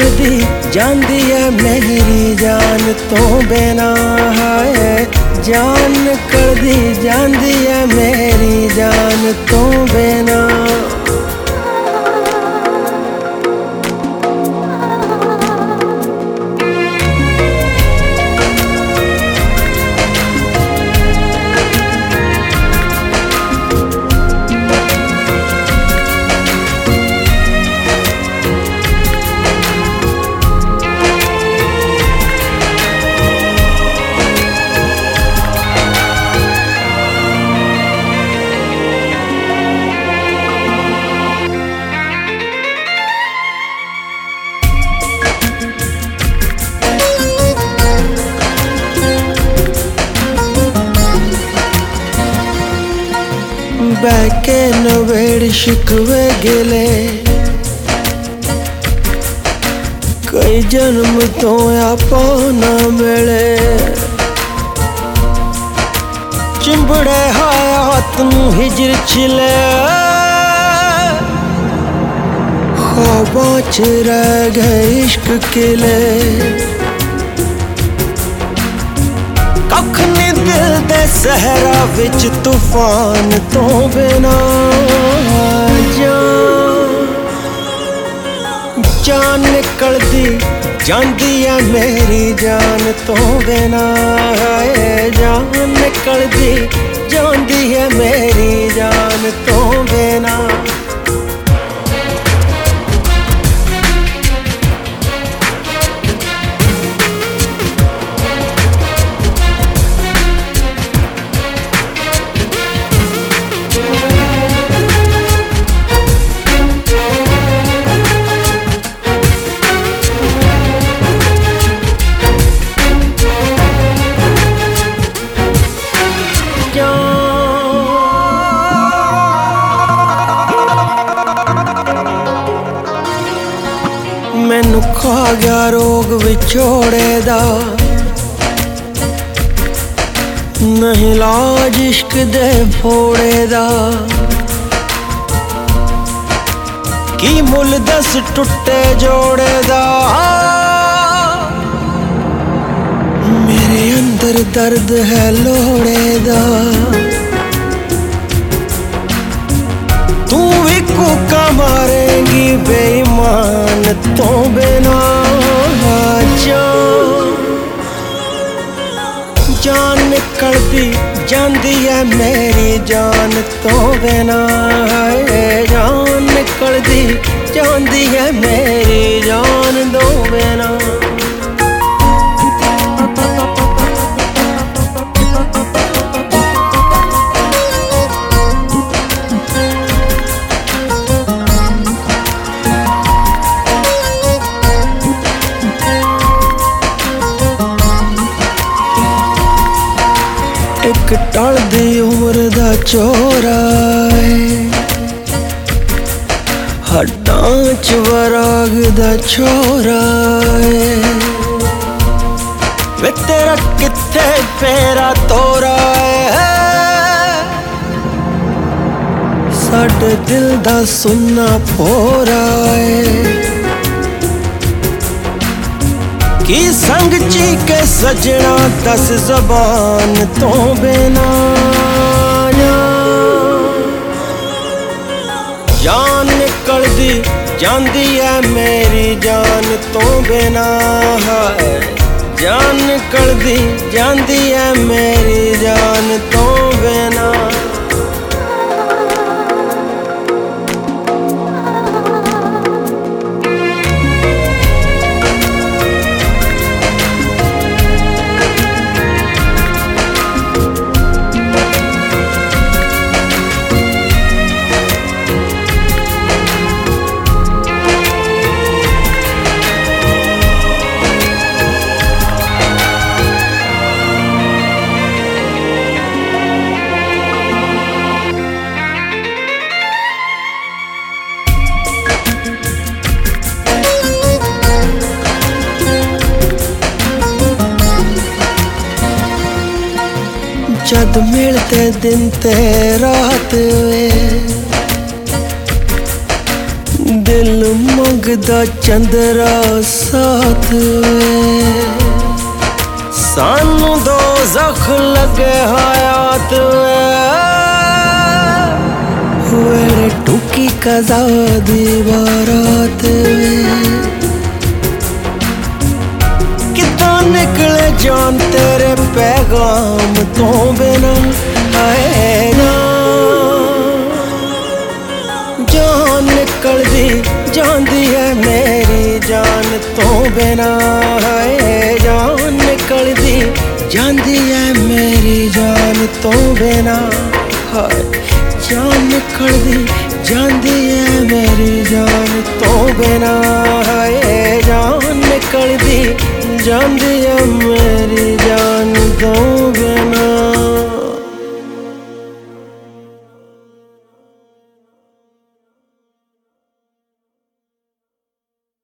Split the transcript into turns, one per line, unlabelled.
निकलदी जांदी है मेरी जान तो बिना है। जान निकलदी जांदी है मेरी जान तो बिना। बहके नवेड़ शिकवे गिले कई जन्म तो आपा ना मिले। चिंबड़े हयात नूं हिजर छिले ख्वाबां च रह गए इश्क किले। कख नी दिल दे सहरा विच तूफान तो बिना। जान निकलदी जांदी है मेरी जान तो बिना। जान निकलदी जांदी है मेरी जान तो बिना। मैनू खा गया रोग विछोड़े दा नहीं लाज इश्क दे फोड़े दा। की मुल दस टुटे जोड़े दा मेरे अंदर दर्द है लोड़े दा। तू भी कूका मारेंगी बेईमान तो बिना। जान निकलदी जांदी है मेरी जान तो बिना। जान निकलदी जांदी है मेरी जान तो बिना। एक टलदी उम्र दा चोरा हड्डां च वराग दा छोरा वे तेरा कित्थे फेरा तोरा साडे दिल दा सुन्ना फोरा की संग ची के सजना दस जबान तो बिना। जान निकलदी जांदी है मेरी जान तो बिना। जान निकलदी जांदी है मेरी जान तो बिना। जद मिलते दिन ते रात वे दिल मंगदा चंद्रा साथ वे, सानू दो जख लगे हयात वे टूकी कज़ा दी बारात वे। कितना निकले जान तेरे पैगाम तो बिना, है ना जान निकलदी जांदी है मेरी जान तो बिना, है जान निकलदी जांदी है मेरी जान तो बिना, है जान निकलदी जांदी है मेरी जान तो बिना, है जान निकलदी जांदी है मेरी जान तो बिना।